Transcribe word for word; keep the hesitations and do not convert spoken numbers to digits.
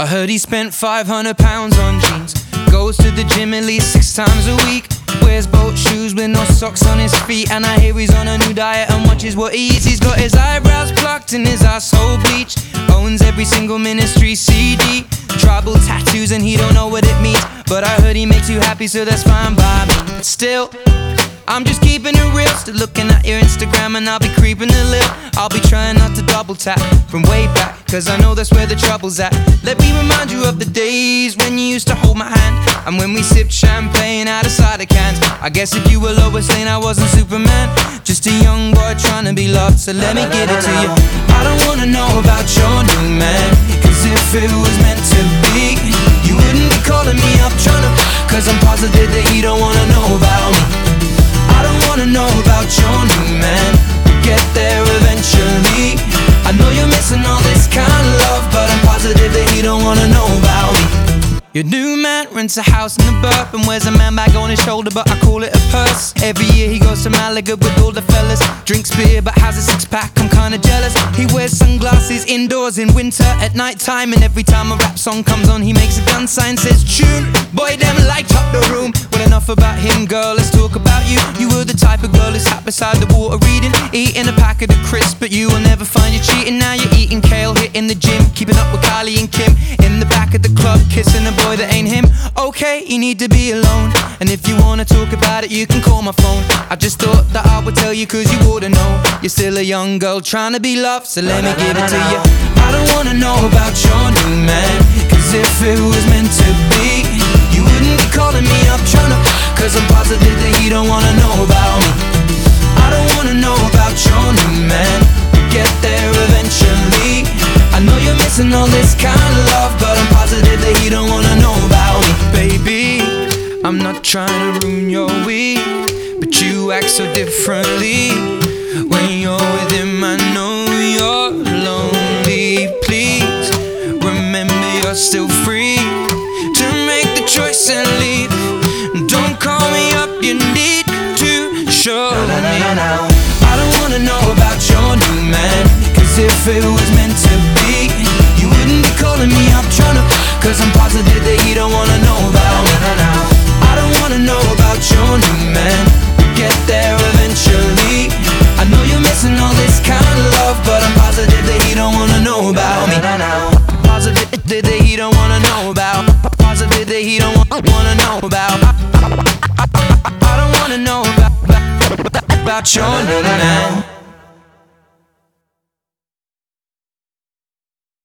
heard he spent five hundred pounds on jeans. Goes to the gym at least six times a week. Wears boat shoes with no socks on his feet. And I hear he's on a new diet and watches what he eats. He's got his eyebrows plucked and his asshole bleached. Owns every single Ministry C D. Tribal tattoos and he don't know what it means. But I heard he makes you happy, so that's fine by me. But still, I'm just keeping it real. Still looking at your Instagram and I'll be creeping a little. I'll be trying not to double tap from way back, cause I know that's where the trouble's at. Let me remind you of the days when you used to hold my hand, and when we sipped champagne out of cider cans. I guess if you were Lois Lane, I wasn't Superman. Just a young boy trying to be loved, so let me give it to you. I don't wanna know about your new man, cause if it was meant to be, you wouldn't be calling me up trying to, cause I'm positive that he don't wanna know about me. I don't wanna know about your new man. We'll get there eventually. I know you're missing all this kind of love, but I'm positive that he don't wanna know about me. Your new man rents a house in the burp and wears a man bag on his shoulder, but I call it a purse. Every year he goes to Malaga with all the fellas. Drinks beer but has a six pack, I'm kinda jealous. He wears sunglasses indoors in winter at night time, and every time a rap song comes on he makes a gun sign, says tune. Boy, them light up the room. Well, enough about him, girl, let's talk about you. You were the type of girl who sat beside the water reading, eating a packet of crisps, but you will never find you cheating. Now you're eating kale, hitting the gym, keeping up with Kylie and Kim, in the back of the club, kissing a boy that ain't him. Okay, you need to be alone, and if you wanna talk about it, you can call my phone. I just thought that I would tell you, cause you oughta know. You're still a young girl trying to be loved, so let me give it to you. I don't wanna know about your new man, cause if it was meant to be, you wouldn't be calling me up trying to, cause I'm positive that he don't wanna know about me. I don't wanna know about your new man. We'll get there eventually. I know you're missing all this kind of love, but I'm positive that he don't wanna know about me. Baby, I'm not trying to ruin your week, but you act so differently when you're with him. I know you're lonely. Please remember you're still free to make the choice and leave. Don't call me up, you need to show me. I don't wanna know about your new man, cause if it was meant to be, you wouldn't be calling me up trying to, cause I'm positive that he don't wanna know about me. I don't wanna know about your new man. We'll get there eventually. I know you're missing all this kind of love, but I'm positive that he don't wanna know about me. Positive that he don't wanna know about. Positive that he don't wanna know about. I don't wanna know about, about your new man.